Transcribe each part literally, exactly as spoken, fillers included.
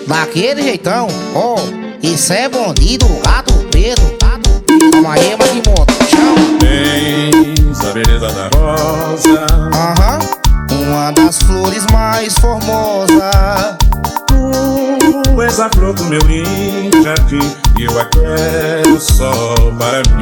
daquele jeitão, ó, oh, isso é bandido, gato preto, gato preto. Calma aí, mas de moto, chama. Tens a beleza da rosa, aham, uma das flores mais formosas. Tu és a flor do meu lindo jardim e eu a quero só para mim.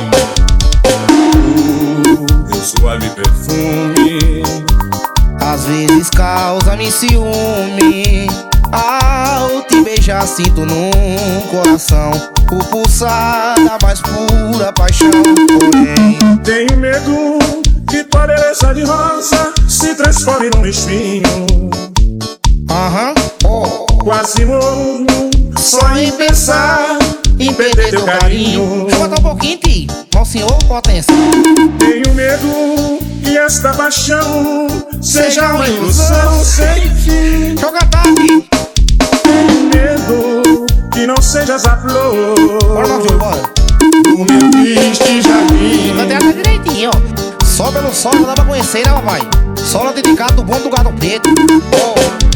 Tu, teu suave perfume, às vezes causa-me ciúme. Ao te beijar sinto num coração o pulsar da mais pura paixão. Porém, tenho medo que tua beleza de rosa se transforme num espinho. aham, oh, Quase morro só em pensar em perder teu carinho. deixa eu botar um pouquinho, Ti. Bom senhor, potência. Tenho medo que esta paixão seja uma ilusão sem fim. Deixa eu cantar aqui. Tenho medo que não sejas a flor Bora, Marcelo, bora. do meu triste jardim. Cantei até direitinho, ó. Só pelo sol não dá pra conhecer, né, papai? Solo dedicado do bom do gato preto. Oh,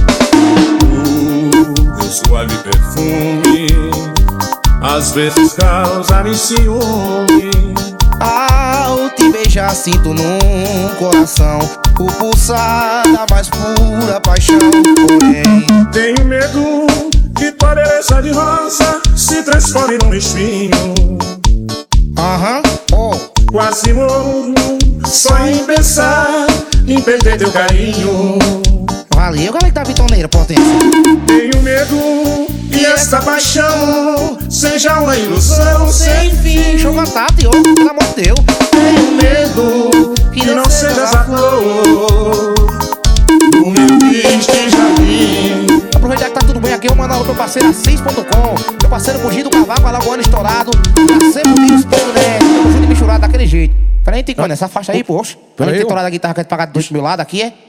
Teu suave perfume às vezes causa-me ciúme. ao te beijar sinto num coração o pulsar da mais pura paixão. Porém, Tenho medo que tua beleza de rosa se transforme num espinho. aham, oh, Quase morro só em pensar em perder teu carinho. valeu, galera que tá vitoneira, potência. Tenho medo que esta paixão seja uma ilusão sem fim. Deixa eu cantar, tio, pelo amor de Deus. Tenho medo que não sejas a flor do meu triste jardim. Aproveitar que tá tudo bem aqui, eu mando alô pro parceiro Assis ponto com, meu parceiro Bugido Cavaco, Alagoano estourado, pra sempre News ponto net, tamo junto e misturado daquele jeito. Peraí, tem que essa faixa aí, poxa. Pra gente ter torado a guitarra que é pagar dois mil lá daqui, é?